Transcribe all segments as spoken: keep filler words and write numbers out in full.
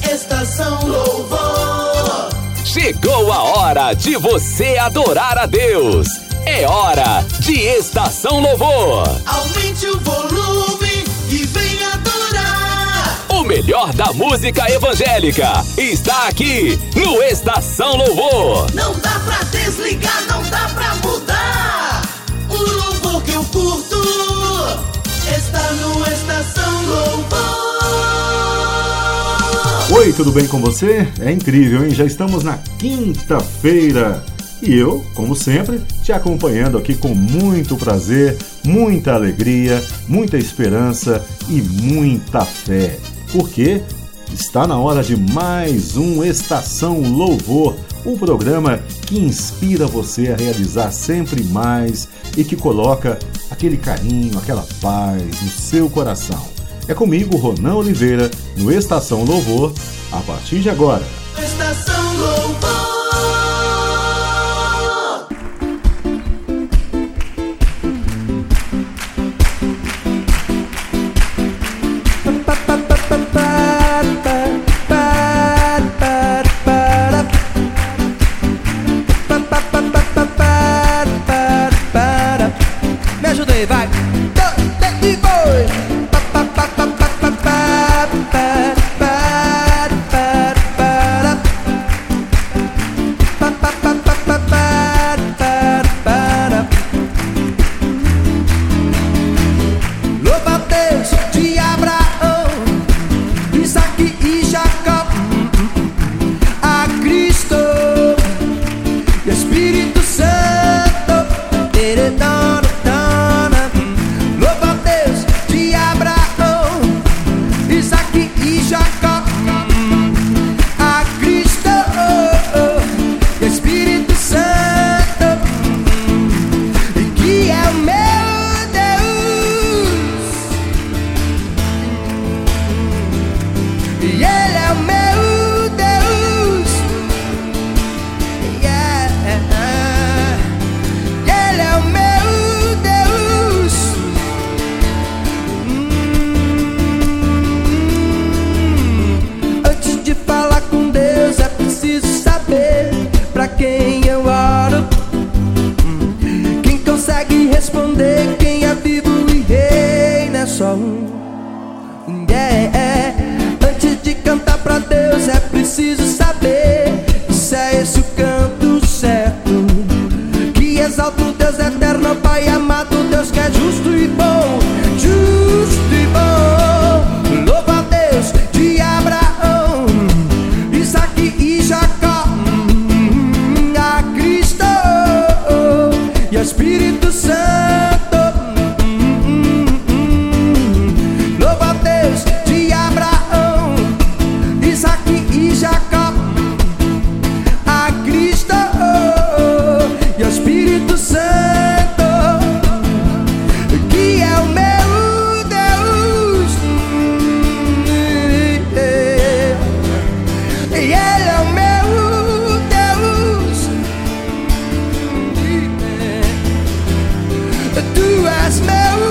Estação Louvor. Chegou a hora de você adorar a Deus. É hora de Estação Louvor. Aumente o volume e vem adorar. O melhor da música evangélica está aqui no Estação Louvor. Não dá pra desligar, não dá pra mudar. O louvor que eu curto está no Estação Louvor. Oi, tudo bem com você? É incrível, hein? Já estamos na quinta-feira. E eu, como sempre, te acompanhando aqui com muito prazer, muita alegria, muita esperança e muita fé. Porque está na hora de mais um Estação Louvor, um programa que inspira você a realizar sempre mais e que coloca aquele carinho, aquela paz no seu coração. É comigo, Ronan Oliveira, no Estação Louvor, a partir de agora. Estação Louvor. Me ajuda aí, vai. E foi. Louva a Deus de Abraão, Isaac e Jacó, a Cristo e Espírito Santo. Louva a Deus de Abraão, Isaac e Jacó, a Cristo e Espírito Santo, que é o meu Deus, e Ele é o meu Deus, yeah. Ele é o meu Deus. Hum. Antes de falar com Deus é preciso saber pra quem eu oro. Hum. Quem consegue responder, quem é vivo e reina é só um. Yeah. Antes de cantar pra Deus é preciso saber se é esse o canto certo, que exalta o Deus eterno, Pai amado, Deus que é justo e bom, justo e bom. Louva a Deus de Abraão, Isaac e Jacó, a Cristo e ao Espírito Santo. Louva a Deus de Abraão, Isaac e Jacó, a Cristo e ao Espírito Santo, que é o meu Deus, e Ele é o meu Deus, Tu és meu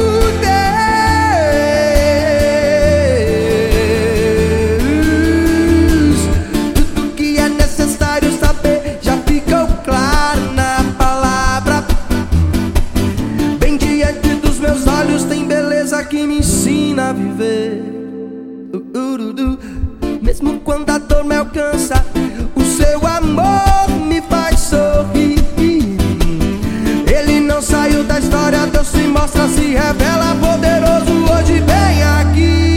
Deus. Tudo que é necessário saber já ficou claro na palavra. Bem diante dos meus olhos tem beleza que me ensina a viver. Uh, uh, uh, uh. Mesmo quando a dor me alcança, o seu amor me faz sorrir. Ele não saiu da história, Deus se mostra, se revela poderoso. Hoje vem aqui.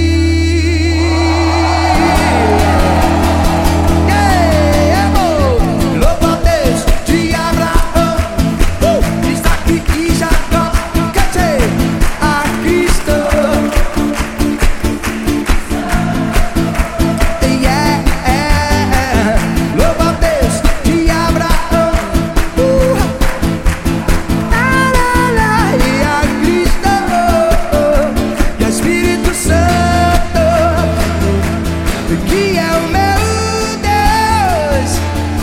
Yeah, oh. Louva a Deus de Abraão, uh, Isaac e Jacó, a Cristo. Yeah, louva a Deus de Abraão, uh, la, la, la, e a Cristo e ao Espírito Santo, que é o meu Deus.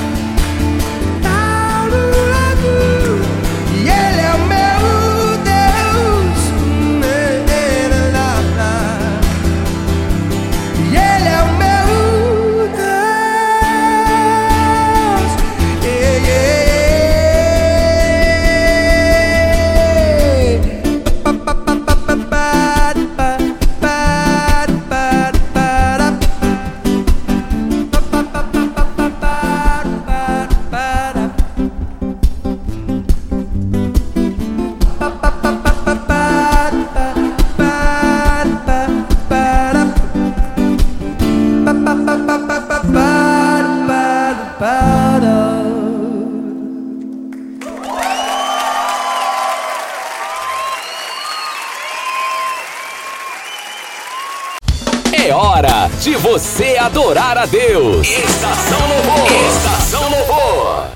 E Ele é o meu Deus. E Ele é o meu hora de você adorar a Deus. Estação Louvor. Estação Louvor.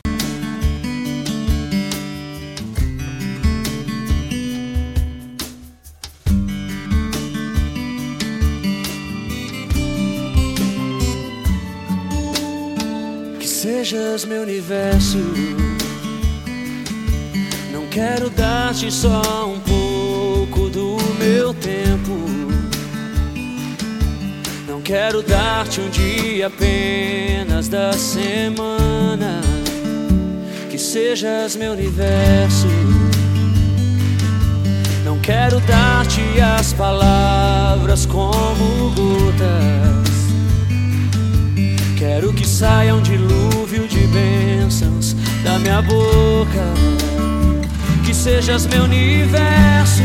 Que sejas meu universo. Não quero dar-te só um pouco do meu tempo. Não quero dar-te um dia apenas da semana. Que sejas meu universo. Não quero dar-te as palavras como gotas. Quero que saia um dilúvio de bênçãos da minha boca. Que sejas meu universo.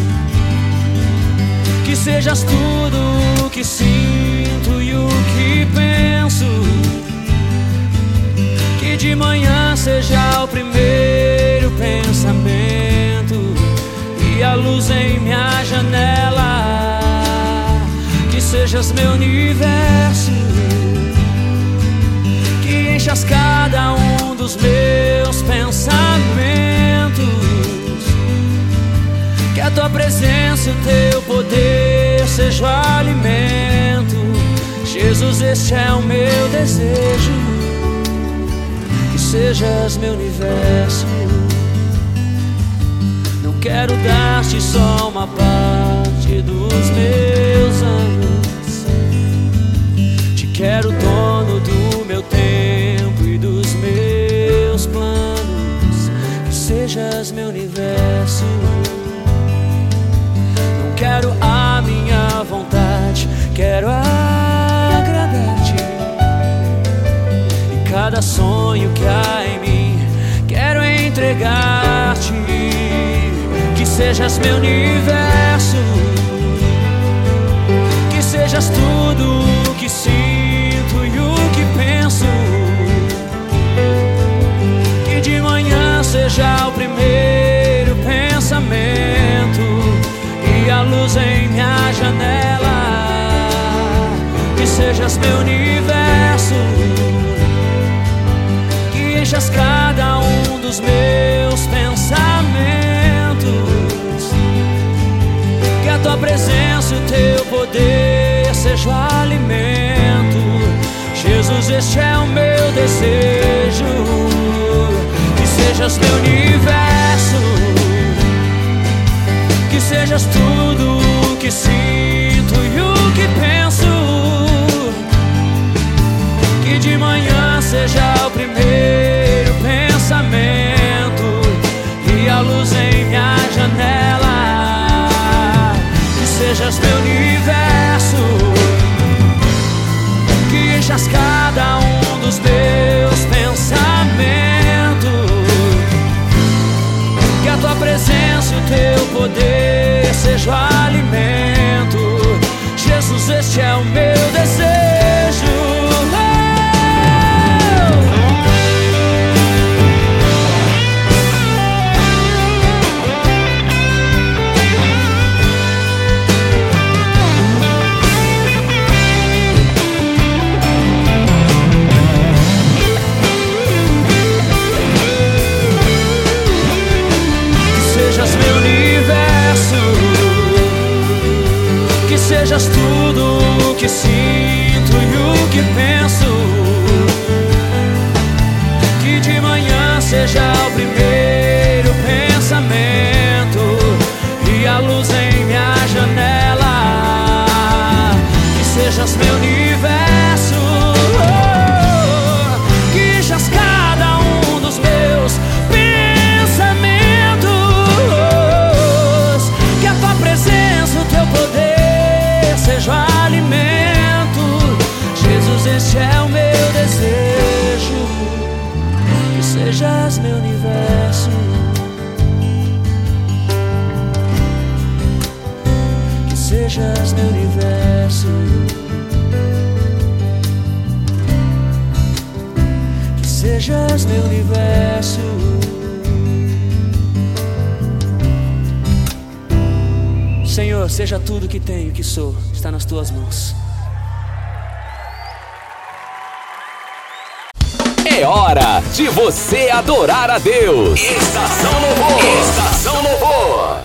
Que sejas tudo o que sinto e o que penso. Que de manhã seja o primeiro pensamento e a luz em minha janela. Que sejas meu universo. Que enchas cada um dos meus pensamentos. Que a tua presença e o teu poder seja o alimento. Jesus, este é o meu desejo. Que sejas meu universo. Não quero dar-te só uma parte dos meus anos. Te quero dono do meu tempo e dos meus planos. Que sejas meu universo. Não quero a minha vontade, quero agradar-te. E cada sonho que há em mim, quero entregar-te. Que sejas meu universo. Que sejas tudo o que sinto e o que penso. Que de manhã seja o primeiro pensamento e a luz em minha janela. Que sejas meu universo. Que enchas cada um dos meus pensamentos. Que a tua presença e o teu poder seja o alimento. Jesus, este é o meu desejo. Que sejas meu universo. Que sejas tudo o que sinto e o que penso. Que de manhã seja o primeiro pensamento e a luz em minha janela. Que sejas meu universo. Que enchas cada um dos meus pensamentos. Que a tua presença e o teu poder seja o alimento. Jesus, este é o meu desejo. Sejas tudo o que sinto e o que penso. Que de manhã seja o primeiro pensamento e a luz em minha janela. Que sejas meu universo. Oh, que enchas cada um dos meus pensamentos. Que a tua presença, o teu poder seja o alimento. Jesus, este é o meu desejo. Que sejas meu universo. Que sejas meu universo. Que sejas meu universo. Senhor, seja tudo que tenho, que sou, está nas tuas mãos. É hora de você adorar a Deus. Estação Louvor. Estação Louvor.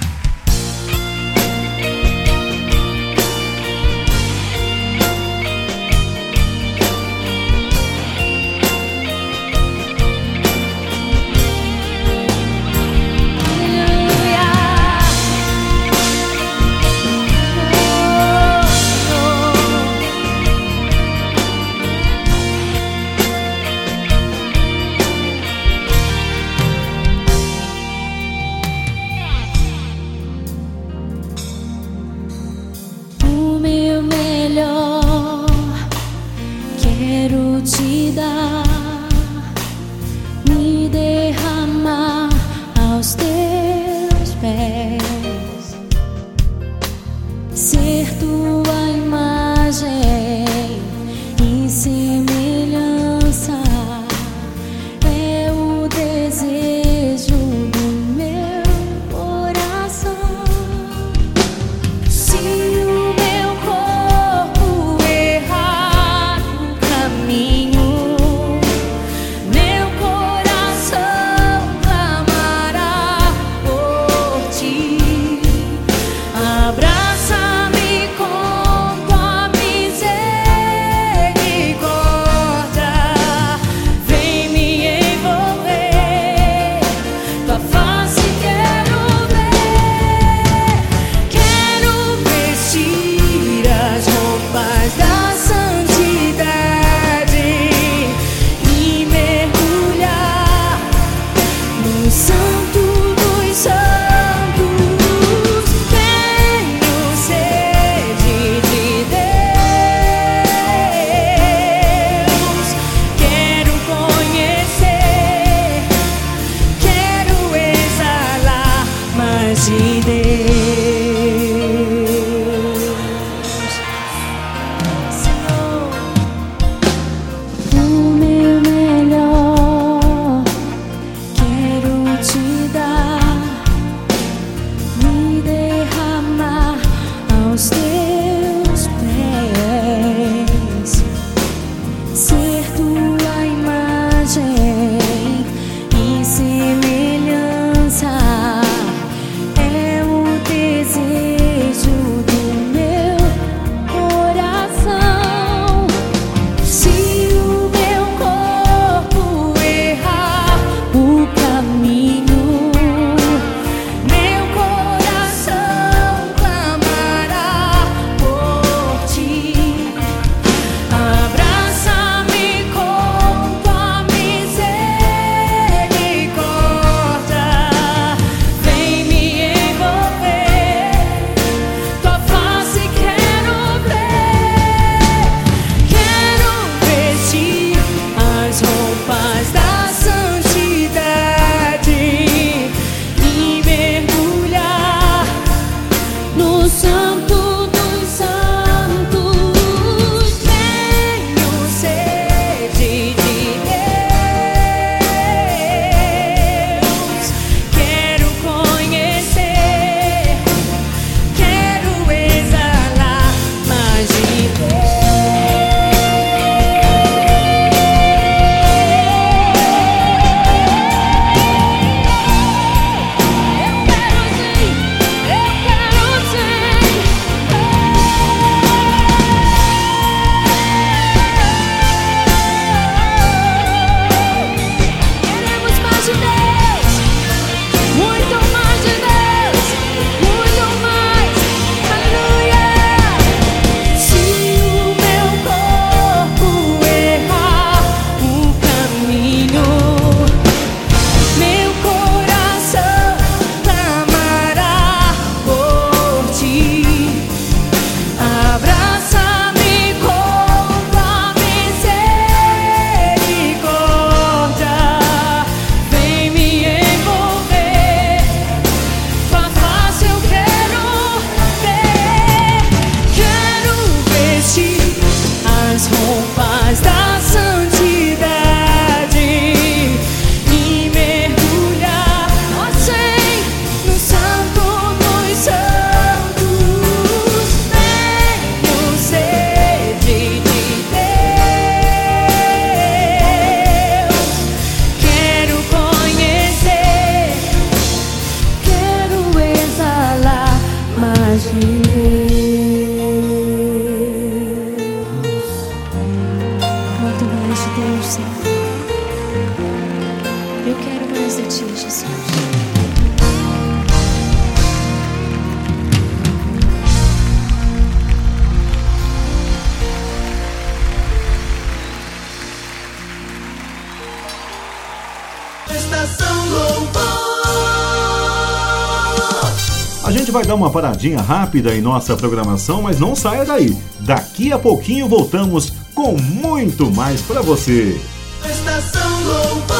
Quero te dar, me derramar aos teus pés, ser tua imagem e semelhança é o desejo do meu coração. Se o meu corpo errar caminho, ti, Jesus. Estação Louvor. A gente vai dar uma paradinha rápida em nossa programação, mas não saia daí. Daqui a pouquinho voltamos com muito mais pra você. Estação Louvor.